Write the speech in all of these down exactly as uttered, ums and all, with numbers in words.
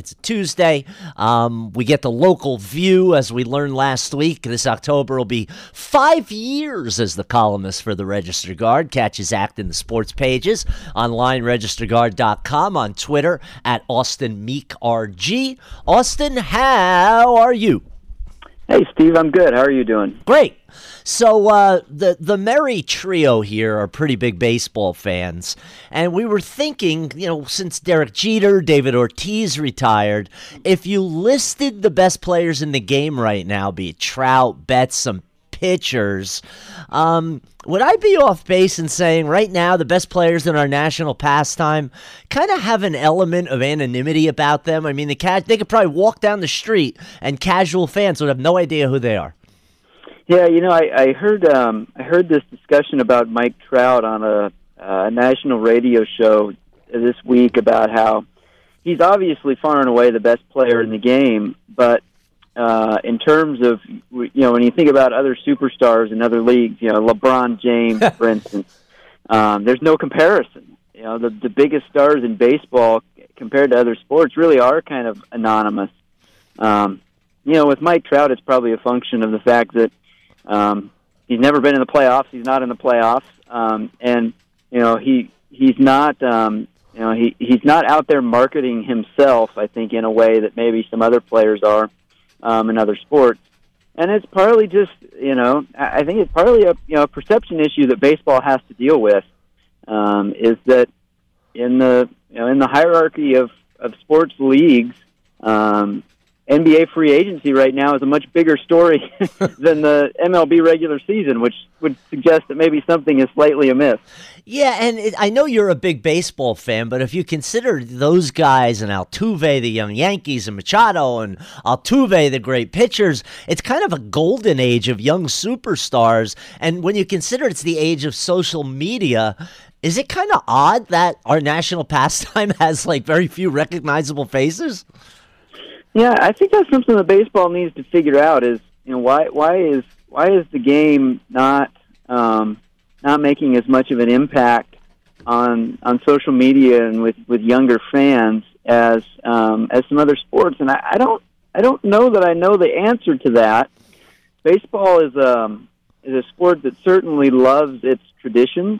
It's a Tuesday. Um, we get the local view, as we learned last week. This October will be five years as the columnist for the Register Guard. Catch his act in the sports pages, online register guard dot com, on Twitter at Austin Meek R G. Austin, how are you? Hey, Steve, I'm good. How are you doing? Great. So uh, the the Merry Trio here are pretty big baseball fans, and we were thinking, you know, since Derek Jeter, David Ortiz retired, if you listed the best players in the game right now, be it Trout, Betts, some pitchers, um, would I be off base in saying right now the best players in our national pastime kind of have an element of anonymity about them? I mean, the ca- they could probably walk down the street and casual fans would have no idea who they are. Yeah, you know, I, I heard um, I heard this discussion about Mike Trout on a, a national radio show this week about how he's obviously far and away the best player in the game, but uh, in terms of, you know, when you think about other superstars in other leagues, you know, LeBron James, for instance, um, there's no comparison. You know, the the biggest stars in baseball compared to other sports really are kind of anonymous. Um, you know, with Mike Trout, it's probably a function of the fact that Um, he's never been in the playoffs. He's not in the playoffs, um, and you know he he's not um, you know he he's not out there marketing himself. I think in a way that maybe some other players are um, in other sports, and it's partly just you know I think it's partly a you know a perception issue that baseball has to deal with. Um, is that in the you know in the hierarchy of of sports leagues. Um, N B A free agency right now is a much bigger story than the M L B regular season, which would suggest that maybe something is slightly amiss. Yeah, and it, I know you're a big baseball fan, but if you consider those guys and Altuve, the young Yankees, and Machado, and Altuve, the great pitchers, it's kind of a golden age of young superstars. And when you consider it's the age of social media, is it kind of odd that our national pastime has like very few recognizable faces? Yeah, I think that's something that baseball needs to figure out. Is you know why why is why is the game not um, not making as much of an impact on on social media and with, with younger fans as um, as some other sports? And I, I don't I don't know that I know the answer to that. Baseball is um is a sport that certainly loves its traditions.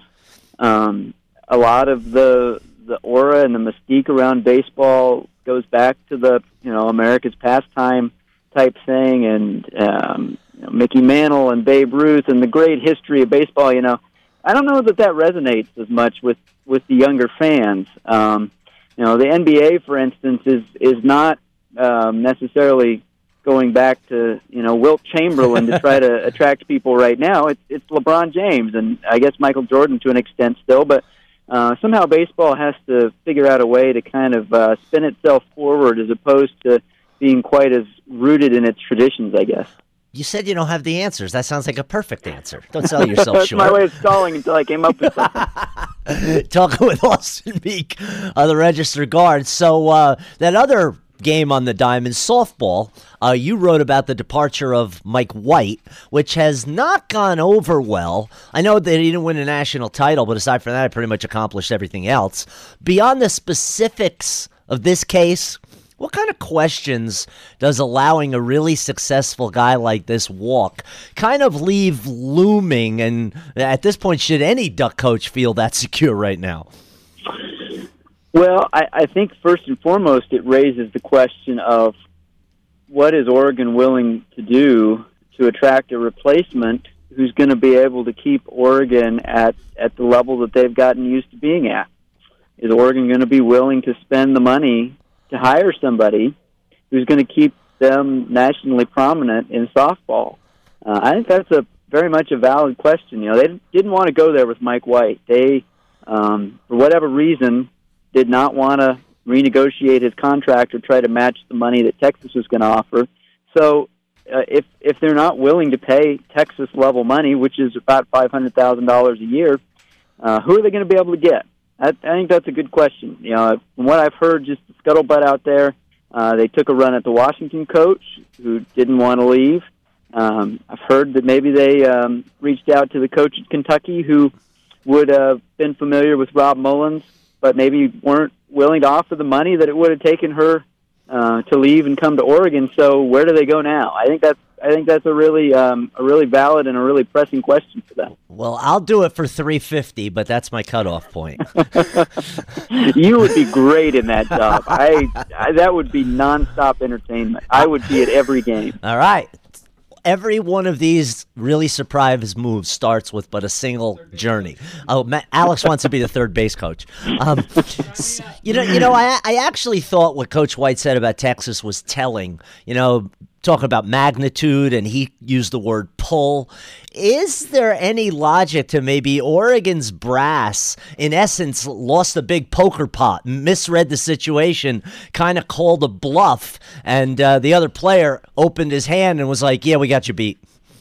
Um, a lot of the the aura and the mystique around baseball goes back to the, you know, America's pastime type thing, and um, you know, Mickey Mantle and Babe Ruth and the great history of baseball. You know, I don't know that that resonates as much with, with the younger fans. Um, you know, the N B A, for instance, is is not um, necessarily going back to you know Wilt Chamberlain to try to attract people right now. It's it's LeBron James and I guess Michael Jordan to an extent still, but. Uh, somehow baseball has to figure out a way to kind of uh, spin itself forward as opposed to being quite as rooted in its traditions, I guess. You said you don't have the answers. That sounds like a perfect answer. Don't sell yourself That's short. That's my way of stalling until I came up with something. Talking with Austin Meek of the Register Guard. So uh, that other game on the diamond, softball, uh, you wrote about the departure of Mike White, which has not gone over well. I know that he didn't win a national title, but aside from that, I pretty much accomplished everything else. Beyond the specifics of this case, what kind of questions does allowing a really successful guy like this walk kind of leave looming? And at this point, should any Duck coach feel that secure right now? Well, I, I think first and foremost it raises the question of what is Oregon willing to do to attract a replacement who's going to be able to keep Oregon at, at the level that they've gotten used to being at. Is Oregon going to be willing to spend the money to hire somebody who's going to keep them nationally prominent in softball? Uh, I think that's a very much a valid question. You know, they didn't want to go there with Mike White. They, um, for whatever reason, did not want to renegotiate his contract or try to match the money that Texas was going to offer. So uh, if if they're not willing to pay Texas-level money, which is about five hundred thousand dollars a year, uh, who are they going to be able to get? I, I think that's a good question. You know, from what I've heard, just the scuttlebutt out there, uh, they took a run at the Washington coach who didn't want to leave. Um, I've heard that maybe they um, reached out to the coach at Kentucky who would have been familiar with Rob Mullins, but maybe weren't willing to offer the money that it would have taken her uh, to leave and come to Oregon. So where do they go now? I think that's I think that's a really um, a really valid and a really pressing question for them. Well, I'll do it for three fifty, but that's my cutoff point. You would be great in that job. I, I that would be nonstop entertainment. I would be at every game. All right. Every one of these really surprise moves starts with but a single journey. Oh, Matt, Alex wants to be the third base coach. Um, you know, you know, I I actually thought what Coach White said about Texas was telling. You know, talking about magnitude, and he used the word pull. Is there any logic to maybe Oregon's brass, in essence, lost a big poker pot, misread the situation, kind of called a bluff, and uh, the other player opened his hand and was like, yeah, we got you beat?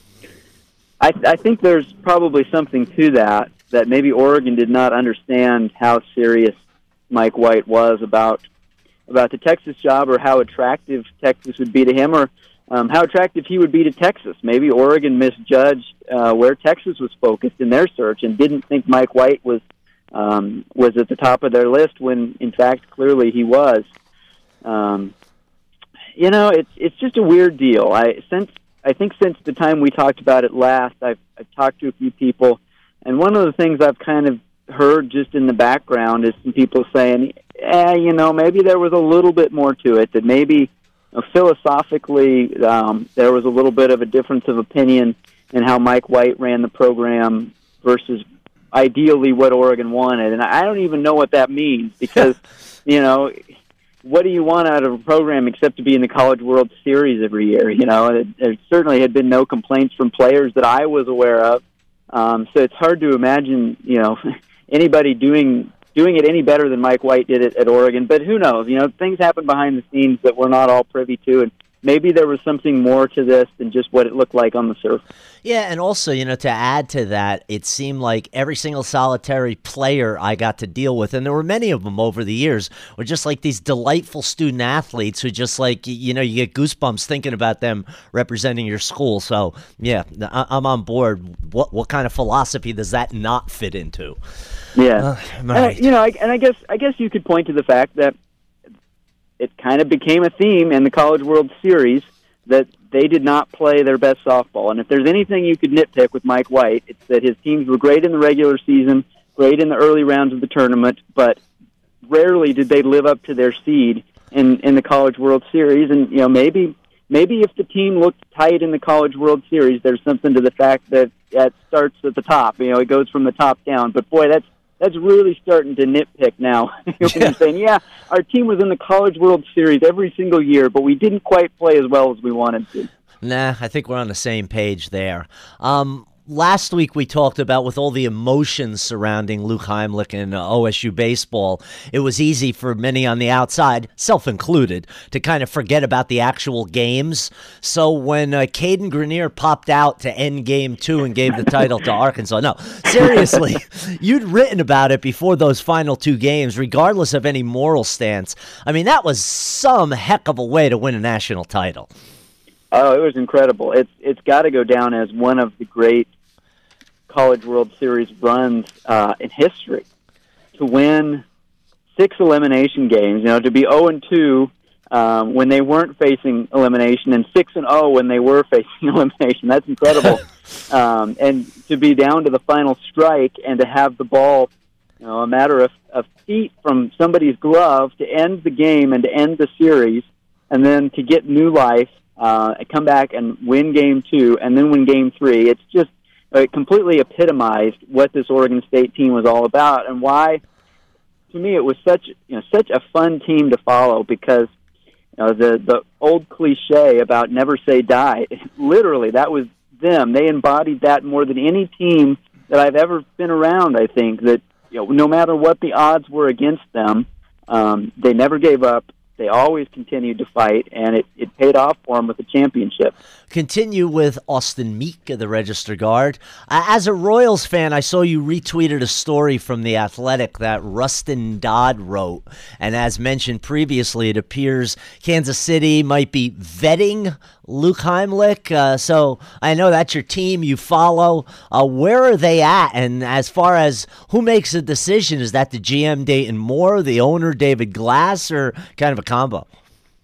I, I think there's probably something to that, that maybe Oregon did not understand how serious Mike White was about about the Texas job, or how attractive Texas would be to him, or Um, how attractive he would be to Texas. Maybe Oregon misjudged uh, where Texas was focused in their search and didn't think Mike White was um, was at the top of their list when, in fact, clearly he was. Um, you know, it's it's just a weird deal. I since I think since the time we talked about it last, I've, I've talked to a few people, and one of the things I've kind of heard just in the background is some people saying, eh, you know, maybe there was a little bit more to it, that maybe philosophically, um, there was a little bit of a difference of opinion in how Mike White ran the program versus ideally what Oregon wanted. And I don't even know what that means, because, you know, what do you want out of a program except to be in the College World Series every year? You know, it, there certainly had been no complaints from players that I was aware of. Um, so it's hard to imagine, you know, anybody doing doing it any better than Mike White did it at Oregon. But who knows? You know, things happen behind the scenes that we're not all privy to, and maybe there was something more to this than just what it looked like on the surface. Yeah, and also, you know, to add to that, it seemed like every single solitary player I got to deal with, and there were many of them over the years, were just like these delightful student athletes who just like, you know, you get goosebumps thinking about them representing your school. So, yeah, I'm on board. What what kind of philosophy does that not fit into? Yeah, uh, right. and, you know, I, and I guess I guess you could point to the fact that it kind of became a theme in the College World Series that they did not play their best softball. And if there's anything you could nitpick with Mike White, it's that his teams were great in the regular season, great in the early rounds of the tournament, but rarely did they live up to their seed in, in the College World Series. And, you know, maybe maybe if the team looked tight in the College World Series, there's something to the fact that that starts at the top. You know, it goes from the top down. But, boy, that's That's really starting to nitpick now. When you're saying, yeah, our team was in the College World Series every single year, but we didn't quite play as well as we wanted to. Nah, I think we're on the same page there. Um, last week we talked about, with all the emotions surrounding Luke Heimlich and uh, O S U baseball, it was easy for many on the outside, self-included, to kind of forget about the actual games. So when uh, Caden Grenier popped out to end game two and gave the title to Arkansas, no, seriously, you'd written about it before those final two games, regardless of any moral stance. I mean, that was some heck of a way to win a national title. Oh, it was incredible. It's It's got to go down as one of the great College World Series runs uh, in history. To win six elimination games, you know, to be oh and two um, when they weren't facing elimination, and six and oh when they were facing elimination. That's incredible. um, and to be down to the final strike and to have the ball, you know, a matter of, of feet from somebody's glove to end the game and to end the series, and then to get new life, uh, come back and win game two, and then win game three. It's just, it completely epitomized what this Oregon State team was all about, and why, to me, it was such, you know, such a fun team to follow, because, you know, the the old cliche about never say die, literally, that was them. They embodied that more than any team that I've ever been around. I think that, you know, no matter what the odds were against them, um, they never gave up. They always continued to fight, and it, it paid off for them with the championship. Continue with Austin Meek, the Register guard. Uh, as a Royals fan, I saw you retweeted a story from The Athletic that Rustin Dodd wrote. And as mentioned previously, it appears Kansas City might be vetting Luke Heimlich. Uh, so I know that's your team you follow. Uh, where are they at? And as far as who makes the decision, is that the G M Dayton Moore, the owner David Glass, or kind of a combo?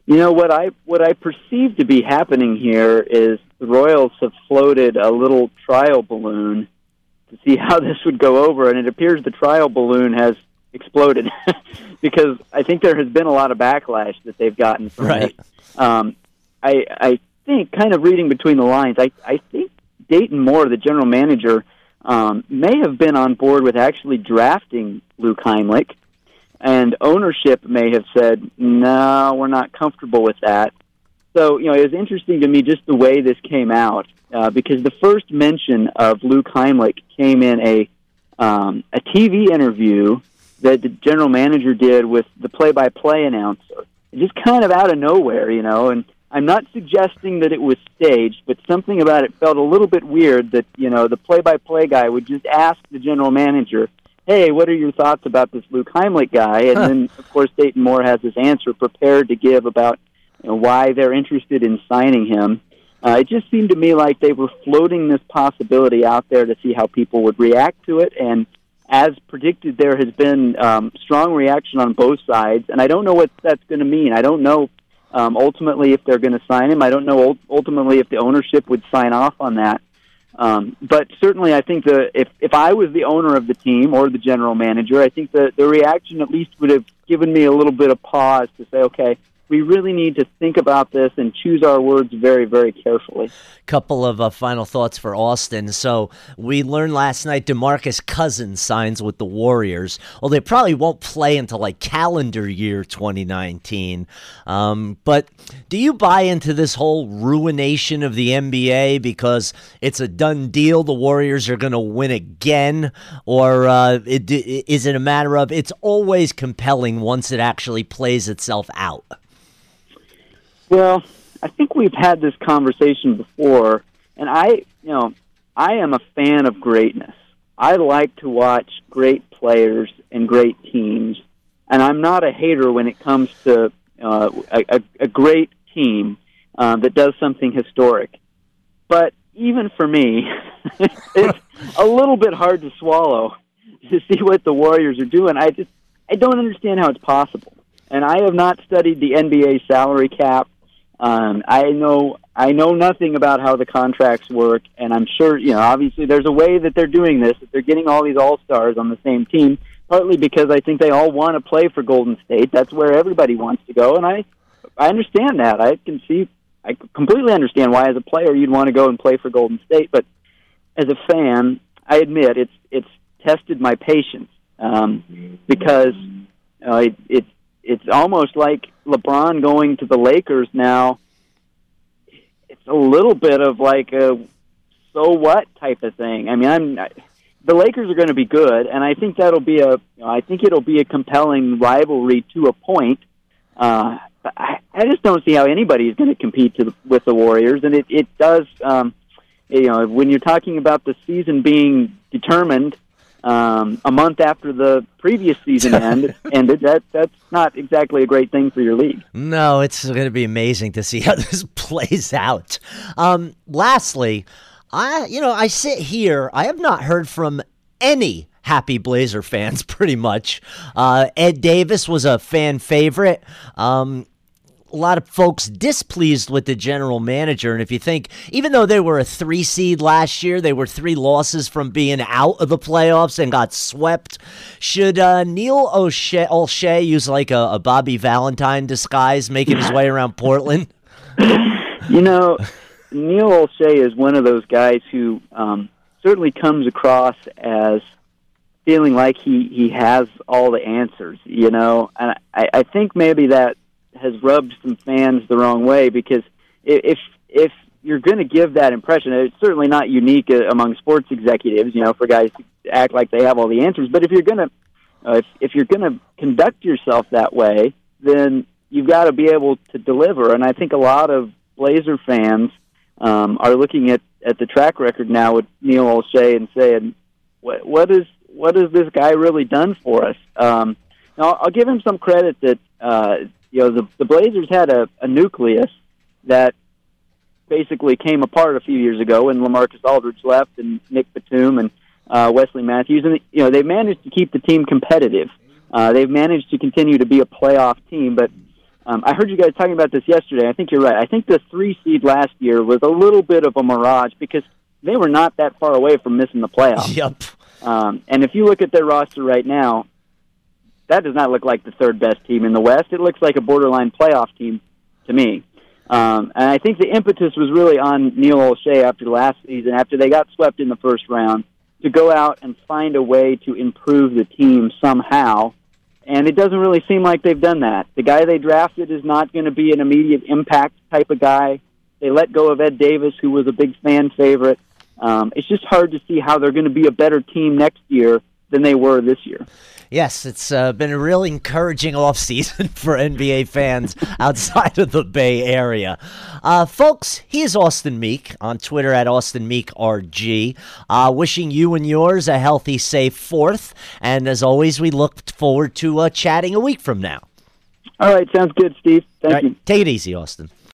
You know, what I what I perceive to be happening here is the Royals have floated a little trial balloon to see how this would go over, and it appears the trial balloon has exploded because I think there has been a lot of backlash that they've gotten from right. it. Um, I, I think, kind of reading between the lines, I, I think Dayton Moore, the general manager, um, may have been on board with actually drafting Luke Heimlich, and ownership may have said, no, we're not comfortable with that. So, you know, it was interesting to me just the way this came out, uh, because the first mention of Luke Heimlich came in a um, a T V interview that the general manager did with the play-by-play announcer. Just kind of out of nowhere, you know, and I'm not suggesting that it was staged, but something about it felt a little bit weird that, you know, the play-by-play guy would just ask the general manager, hey, what are your thoughts about this Luke Heimlich guy? And huh. then, of course, Dayton Moore has his answer prepared to give about, you know, why they're interested in signing him. Uh, it just seemed to me like they were floating this possibility out there to see how people would react to it, and as predicted, there has been um, strong reaction on both sides, and I don't know what that's going to mean. I don't know um, ultimately if they're going to sign him. I don't know ultimately if the ownership would sign off on that. Um, but certainly I think the if, if I was the owner of the team or the general manager, I think the, the reaction at least would have given me a little bit of pause to say, okay, we really need to think about this and choose our words very, very carefully. Couple of uh, final thoughts for Austin. So we learned last night DeMarcus Cousins signs with the Warriors. Well, they probably won't play until like calendar year twenty nineteen. Um, but do you buy into this whole ruination of the N B A because it's a done deal, the Warriors are going to win again? Or uh, it, is it a matter of it's always compelling once it actually plays itself out? Well, I think we've had this conversation before, and I, you know, I am a fan of greatness. I like to watch great players and great teams, and I'm not a hater when it comes to uh, a, a great team uh, that does something historic. But even for me, it's a little bit hard to swallow to see what the Warriors are doing. I just I don't understand how it's possible, and I have not studied the N B A salary cap. Um, I know I know nothing about how the contracts work, and I'm sure, you know, obviously there's a way that they're doing this, that they're getting all these all-stars on the same team, partly because I think they all want to play for Golden State. That's where everybody wants to go, and I I understand that. I can see, I completely understand why as a player you'd want to go and play for Golden State, but as a fan, I admit it's it's tested my patience, um, because uh, it, it it's almost like LeBron going to the Lakers now. It's a little bit of like a so what type of thing. I mean, I'm the Lakers are going to be good, and I think that'll be a you know, I think it'll be a compelling rivalry to a point. Uh, but I, I just don't see how anybody is going to compete to the, with the Warriors, and it it does. Um, you know, when you're talking about the season being determined Um, a month after the previous season end, ended, that that's not exactly a great thing for your league. No, it's going to be amazing to see how this plays out. Um, lastly, I you know I sit here. I have not heard from any happy Blazer fans. Pretty much, uh, Ed Davis was a fan favorite. Um, A lot of folks displeased with the general manager. And if you think, even though they were a three seed last year, they were three losses from being out of the playoffs and got swept. Should uh, Neil O'Shea, O'Shea use like a, a Bobby Valentine disguise, making his way around Portland? You know, Neil O'Shea is one of those guys who um, certainly comes across as feeling like he, he has all the answers, you know. And I, I think maybe that has rubbed some fans the wrong way, because if if you're going to give that impression, it's certainly not unique among sports executives, you know, for guys to act like they have all the answers. But if you're going to uh, if, if you're going to conduct yourself that way, then you've got to be able to deliver. And I think a lot of Blazer fans um, are looking at, at the track record now with Neil O'Shea and saying, what what is what has this guy really done for us? Um, now, I'll give him some credit that. Uh, You know, the, the Blazers had a, a nucleus that basically came apart a few years ago when LaMarcus Aldridge left and Nick Batum and uh, Wesley Matthews. And, you know, they managed to keep the team competitive. Uh, they've managed to continue to be a playoff team. But Um, I heard you guys talking about this yesterday. I think you're right. I think the three seed last year was a little bit of a mirage because they were not that far away from missing the playoffs. Yep. Um, and if you look at their roster right now, that does not look like the third best team in the West. It looks like a borderline playoff team to me. Um, and I think the impetus was really on Neil Olshey after last season, after they got swept in the first round, to go out and find a way to improve the team somehow. And it doesn't really seem like they've done that. The guy they drafted is not going to be an immediate impact type of guy. They let go of Ed Davis, who was a big fan favorite. Um, it's just hard to see how they're going to be a better team next year than they were this year. Yes, it's uh, been a really encouraging offseason for N B A fans outside of the Bay Area. Uh, folks, here's Austin Meek on Twitter at Austin Meek R G. Uh, wishing you and yours a healthy, safe fourth. And as always, we look forward to uh, chatting a week from now. All right, sounds good, Steve. Thank All right, you. take it easy, Austin.